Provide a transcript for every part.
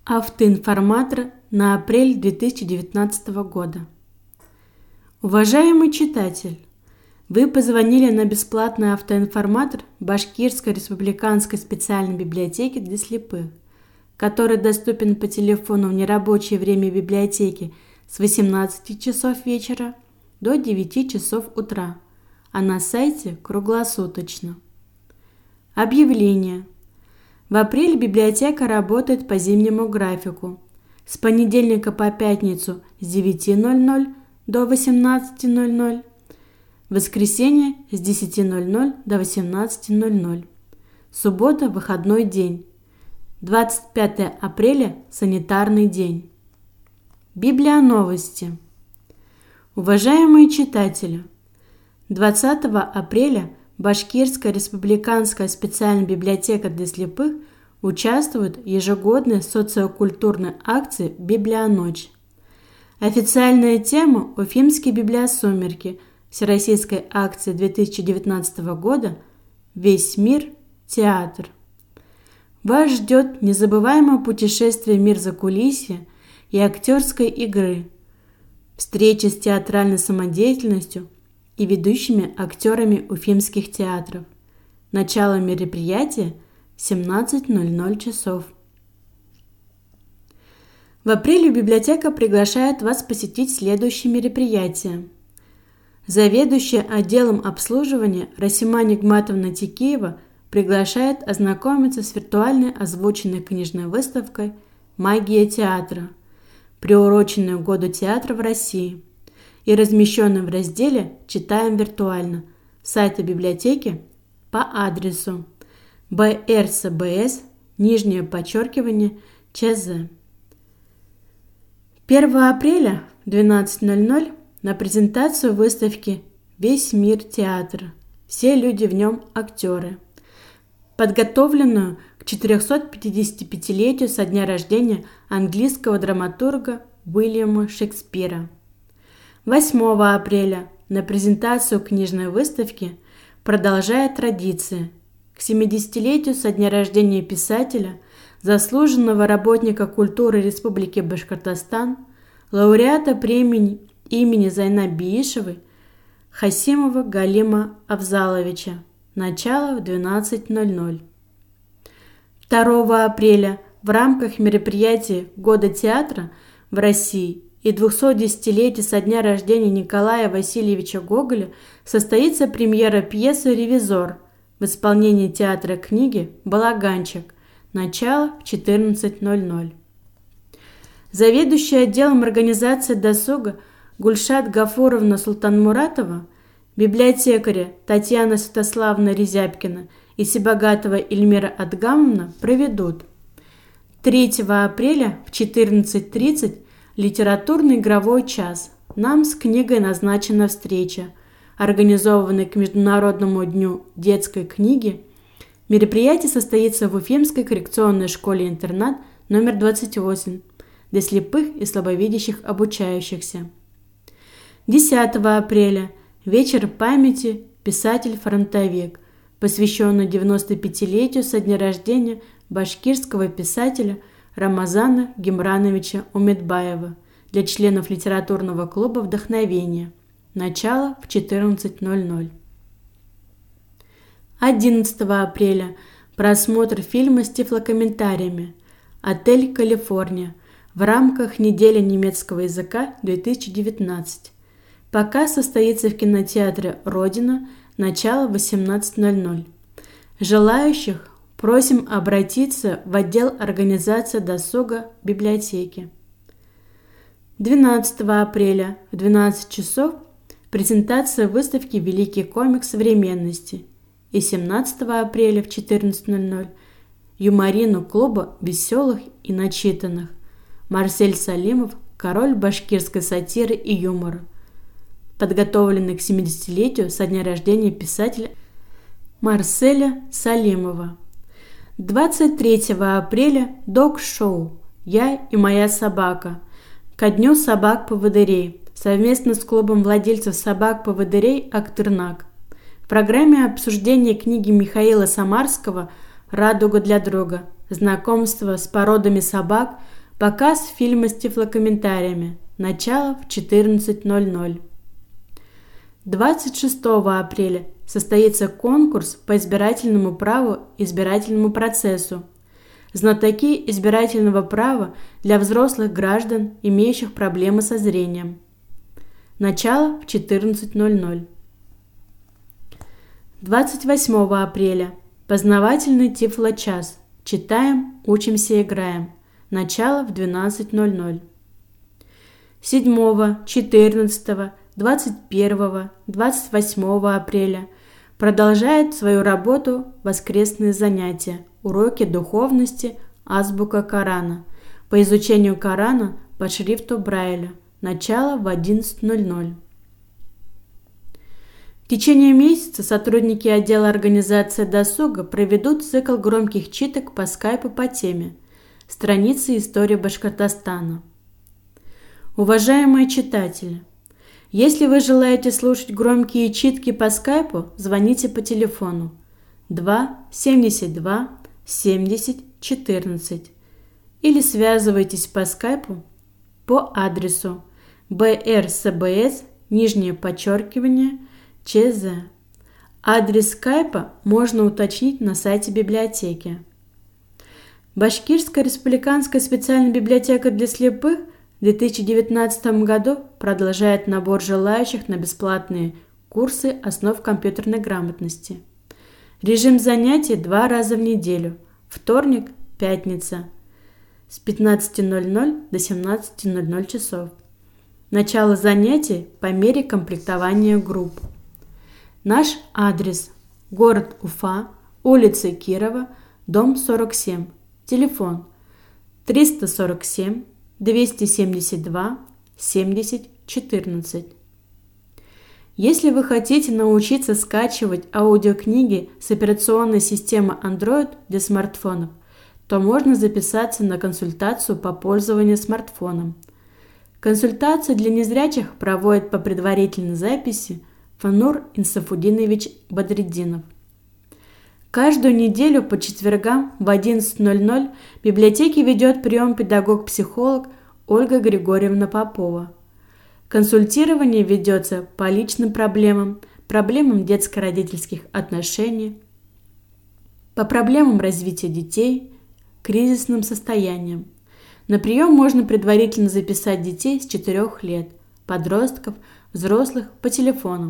Автоинформатор на апрель 2019 года. Уважаемый читатель, вы позвонили на бесплатный автоинформатор Башкирской республиканской специальной библиотеки для слепых, который доступен по телефону в нерабочее время библиотеки с 18 часов вечера до 9 часов утра, а на сайте круглосуточно. Объявление. В апреле библиотека работает по зимнему графику. С понедельника по пятницу с 9:00 до 18:00. В воскресенье с 10:00 до 18:00. Суббота – выходной день. 25 апреля – санитарный день. Библионовости. Уважаемые читатели, 20 апреля Башкирская республиканская специальная библиотека для слепых участвует в ежегодной социокультурной акции «Библионочь». Официальная тема «Уфимские библиосумерки» Всероссийской акции 2019 года «Весь мир – театр». Вас ждет незабываемое путешествие в мир закулисья и актерской игры, встречи с театральной самодеятельностью и ведущими актерами уфимских театров. Начало мероприятия – 17:00 часов. В апреле библиотека приглашает вас посетить следующие мероприятия. Заведующая отделом обслуживания Расима Нигматовна Текеева приглашает ознакомиться с виртуальной озвученной книжной выставкой «Магия театра», приуроченной к Году театра в России, и размещенным в разделе «Читаем виртуально» сайта библиотеки по адресу brcbs_ЧЗ. 1 апреля в 12:00 на презентацию выставки «Весь мир – театр. Все люди в нем – актеры», подготовленную к 455-летию со дня рождения английского драматурга Уильяма Шекспира. 8 апреля на презентацию книжной выставки «Продолжая традиции» к 70-летию со дня рождения писателя, заслуженного работника культуры Республики Башкортостан, лауреата премии имени Зайнаб Биишевой Хасимова Галима Авзаловича. Начало в 12:00. 2 апреля в рамках мероприятия Года театра в России и 210-летия со дня рождения Николая Васильевича Гоголя состоится премьера пьесы «Ревизор» в исполнении театра книги «Балаганчик». Начало в 14:00. Заведующая отделом организации досуга Гульшат Гафуровна Султанмуратова, библиотекари Татьяна Святославовна Резябкина и Себогатова Эльмира Адгамовна проведут 3 апреля в 14:30 литературный игровой час. Нам с книгой назначена встреча, организованная к Международному дню детской книги. Мероприятие состоится в Уфимской коррекционной школе-интернат номер 28 для слепых и слабовидящих обучающихся. 10 апреля вечер памяти «Писатель-фронтовик», посвященный 95-летию со дня рождения башкирского писателя Рамазана Гимрановича Умедбаева для членов литературного клуба «Вдохновение». Начало в 14:00. 11 апреля просмотр фильма с тифлокомментариями «Отель Калифорния» в рамках недели немецкого языка 2019. Показ состоится в кинотеатре «Родина», начало 18:00. Желающих просим обратиться в отдел организации досуга библиотеки. 12 апреля в 12 часов презентация выставки «Великий комик современности» и 17 апреля в 14:00 юморину клуба веселых и начитанных Марсель Салимов, король башкирской сатиры и юмора, подготовленный к 70-летию со дня рождения писателя Марселя Салимова. 23 апреля дог-шоу «Я и моя собака» ко дню собак-поводырей совместно с клубом владельцев собак-поводырей «Актырнак». В программе обсуждение книги Михаила Самарского «Радуга для друга», знакомство с породами собак, Показ фильма с тифлокомментариями. Начало в 14:00. 26 апреля состоится конкурс по избирательному праву и избирательному процессу. Знатоки избирательного права для взрослых граждан, имеющих проблемы со зрением. Начало в 14:00. 28 апреля. Познавательный тифлочас. Читаем, учимся, играем. Начало в 12:00. 7, 14, 21, 28 апреля продолжает свою работу воскресные занятия, уроки духовности, азбука Корана по изучению Корана по шрифту Брайля. Начало в 11:00. В течение месяца сотрудники отдела организации досуга проведут цикл громких читок по скайпу по теме «Страницы истории Башкортостана». Уважаемые читатели, если вы желаете слушать громкие читки по скайпу, звоните по телефону 2 72 70 14 или связывайтесь по скайпу по адресу @brsbs _ЧЗ. Адрес скайпа можно уточнить на сайте библиотеки. Башкирская республиканская специальная библиотека для слепых в 2019 году продолжает набор желающих на бесплатные курсы основ компьютерной грамотности. Режим занятий 2 раза в неделю. Вторник, пятница с 15:00 до 17:00 часов. Начало занятий по мере комплектования групп. Наш адрес: город Уфа, улица Кирова, дом 47. Телефон 347 272 70 14. Если вы хотите научиться скачивать аудиокниги с операционной системы Android для смартфонов, то можно записаться на консультацию по пользованию смартфоном. Консультацию для незрячих проводит по предварительной записи Фанур Инсафудинович Бадреддинов. Каждую неделю по четвергам в 11:00 в библиотеке ведет прием педагог-психолог Ольга Григорьевна Попова. Консультирование ведется по личным проблемам, проблемам детско-родительских отношений, по проблемам развития детей, кризисным состояниям. На прием можно предварительно записать детей с 4 лет, подростков, взрослых по телефонам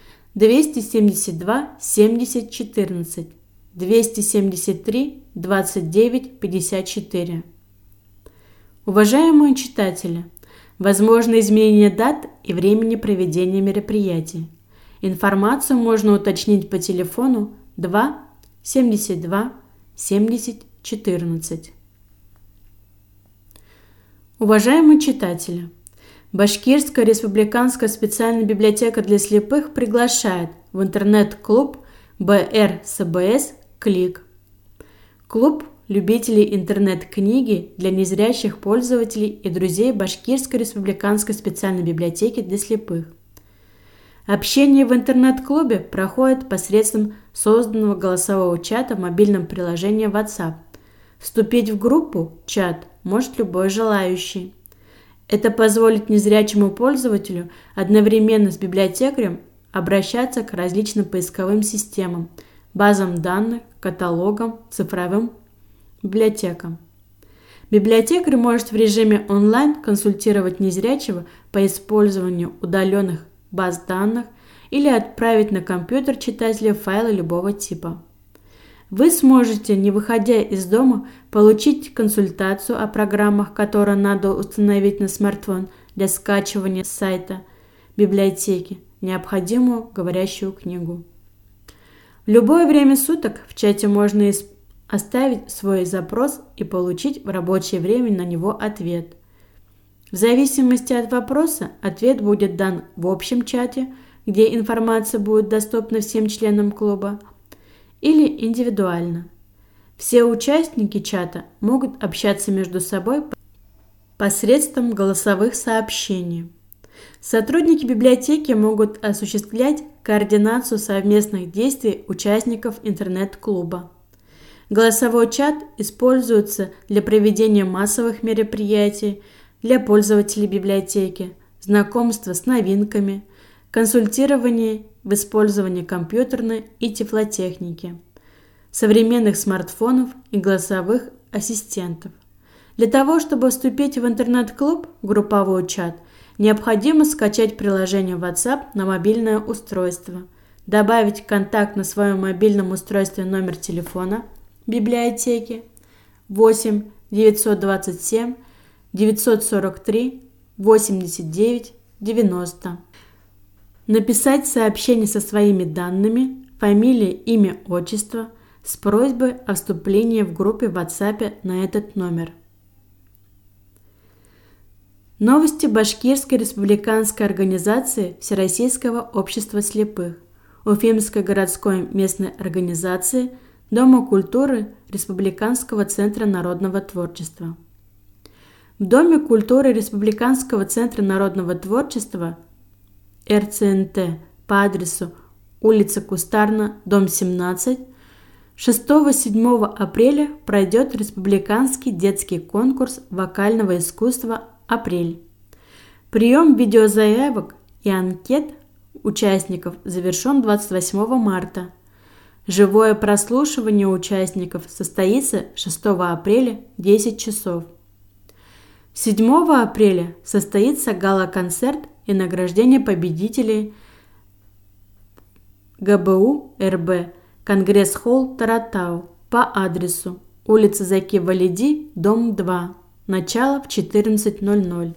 272 70 14, 273 29 54. Уважаемые читатели, возможно изменение дат и времени проведения мероприятий. Информацию можно уточнить по телефону 2 72 70 14. Уважаемые читатели, Башкирская республиканская специальная библиотека для слепых приглашает в интернет-клуб БРСБС «Клик». Клуб любителей интернет-книги для незрячих пользователей и друзей Башкирской республиканской специальной библиотеки для слепых. Общение в интернет-клубе проходит посредством созданного голосового чата в мобильном приложении WhatsApp. Вступить в группу «Чат» может любой желающий. Это позволит незрячему пользователю одновременно с библиотекарем обращаться к различным поисковым системам, базам данных, каталогам, цифровым библиотекам. Библиотекарь может в режиме онлайн консультировать незрячего по использованию удаленных баз данных или отправить на компьютер читателя файлы любого типа. Вы сможете, не выходя из дома, получить консультацию о программах, которые надо установить на смартфон для скачивания с сайта библиотеки, необходимую говорящую книгу. В любое время суток в чате можно оставить свой запрос и получить в рабочее время на него ответ. В зависимости от вопроса ответ будет дан в общем чате, где информация будет доступна всем членам клуба, или индивидуально. Все участники чата могут общаться между собой посредством голосовых сообщений. Сотрудники библиотеки могут осуществлять координацию совместных действий участников интернет-клуба. Голосовой чат используется для проведения массовых мероприятий для пользователей библиотеки, знакомства с новинками, консультирования в использовании компьютерной и тифлотехники, современных смартфонов и голосовых ассистентов. Для того, чтобы вступить в интернет-клуб «Групповой чат», необходимо скачать приложение WhatsApp на мобильное устройство, добавить в контакт на своем мобильном устройстве номер телефона библиотеки 8 927 943 89 90. Написать сообщение со своими данными, фамилия, имя, отчество с просьбой о вступлении в группе в WhatsApp на этот номер. Новости Башкирской республиканской организации Всероссийского общества слепых, Уфимской городской местной организации, Дома культуры Республиканского центра народного творчества. В Доме культуры Республиканского центра народного творчества РЦНТ по адресу улица Кустарна, дом 17, 6-7 апреля пройдет республиканский детский конкурс вокального искусства «Апрель». Прием видеозаявок и анкет участников завершен 28 марта. Живое прослушивание участников состоится 6 апреля в 10 часов. 7 апреля состоится гала-концерт и награждение победителей ГБУ РБ Конгресс-холл Таратау по адресу улица Заки Валиди, дом 2, начало в 14:00.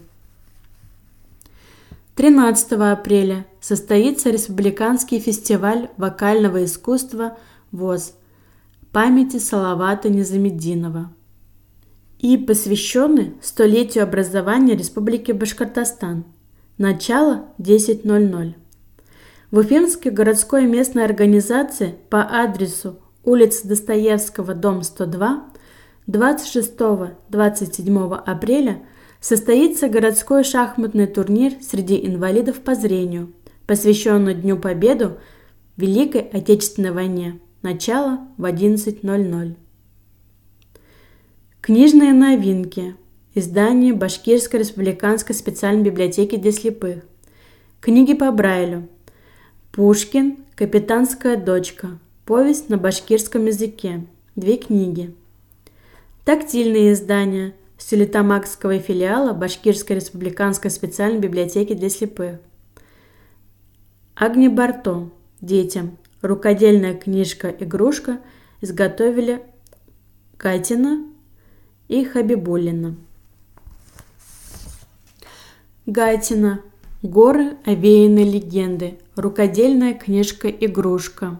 13 апреля состоится Республиканский фестиваль вокального искусства ВОЗ памяти Салавата Низаметдинова и посвященный столетию образования Республики Башкортостан. Начало 10:00. В Уфимской городской местной организации по адресу улица Достоевского, дом 102, 26-27 апреля состоится городской шахматный турнир среди инвалидов по зрению, посвященный Дню Победы в Великой Отечественной войне. Начало в 11:00. Книжные новинки. Издание Башкирской республиканской специальной библиотеки для слепых. Книги по Брайлю. Пушкин. Капитанская дочка. Повесть на башкирском языке. 2 книги. Тактильные издания Стерлитамакского филиала Башкирской республиканской специальной библиотеки для слепых. Агни Барто. Детям. Рукодельная книжка-игрушка изготовили Катина и Хабибуллина. Гатина. Горы, овеянные легенды. Рукодельная книжка-игрушка.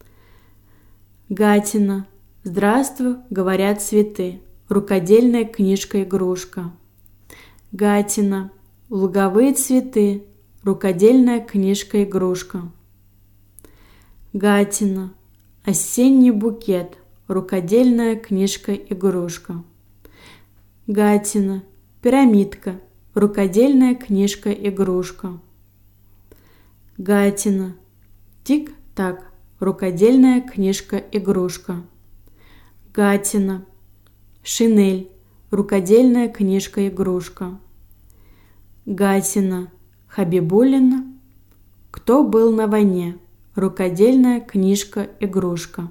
Гатина. Здравствуй, говорят цветы. Рукодельная книжка-игрушка. Гатина. Луговые цветы. Рукодельная книжка-игрушка. Гатина. Осенний букет. Рукодельная книжка-игрушка. Гатина. Пирамидка. Рукодельная книжка-игрушка. Гатина. Тик-так. Рукодельная книжка-игрушка. Гатина. Шинель. Рукодельная книжка-игрушка. Гатина. Хабибуллина. Кто был на войне? Рукодельная книжка-игрушка.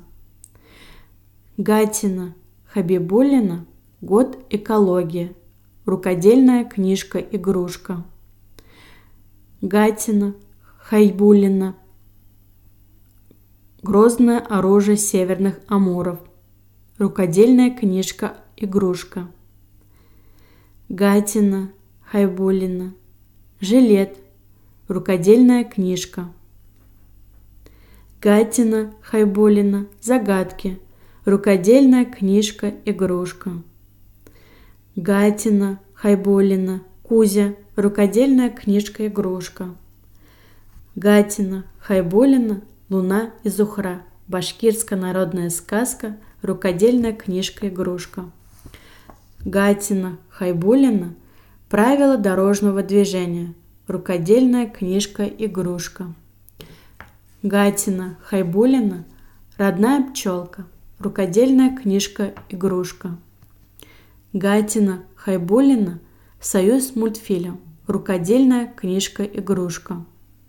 Гатина. Хабибуллина. Год экологии. Рукодельная книжка-игрушка. Гатина. Хайбуллина. Грозное оружие северных амуров. Рукодельная книжка-игрушка. Гатина. Хайбуллина. Жилет. Рукодельная книжка. Гатина. Хайбуллина. Загадки. Рукодельная книжка-игрушка. Гатина. Хайбуллина. Кузя. Рукодельная книжка-игрушка. Гатина. Хайбуллина. Луна и Зухра. Башкирская народная сказка. Рукодельная книжка-игрушка. Гатина. Хайбуллина. Правила дорожного движения. Рукодельная книжка-игрушка. Гатина. Хайбуллина. Родная пчелка. Рукодельная книжка-игрушка. Гатина, Хайбуллина, Союз мультфильм. Рукодельная книжка-игрушка.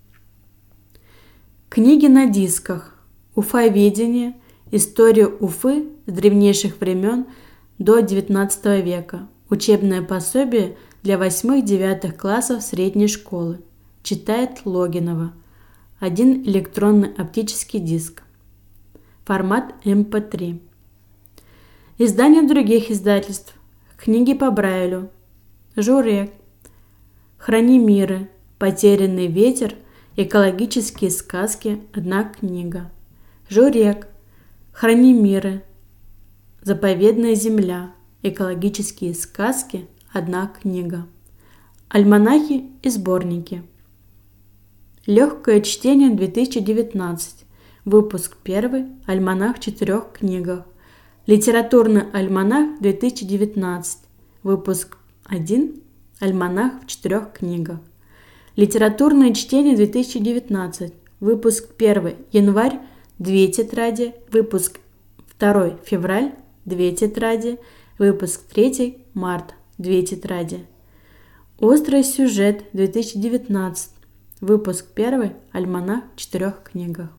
Книги на дисках. Уфоведение. История Уфы с древнейших времен до XIX века. Учебное пособие для 8-9 классов средней школы. Читает Логинова. 1 электронный оптический диск. Формат MP3. Издания других издательств. Книги по Брайлю. Журек. Храни миры. Потерянный ветер. Экологические сказки. 1 книга. Журек. Храни миры. Заповедная земля. Экологические сказки. 1 книга. Альманахи и сборники. Легкое чтение 2019. Выпуск 1. Альманах в 4 книгах. Литературный альманах 2019. Выпуск 1. Альманах в 4 книгах. Литературное чтение 2019. Выпуск 1. Январь. 2 тетради. Выпуск 2. Февраль. 2 тетради. Выпуск 3. Март. 2 тетради. Острый сюжет 2019. Выпуск 1. Альманах в 4 книгах.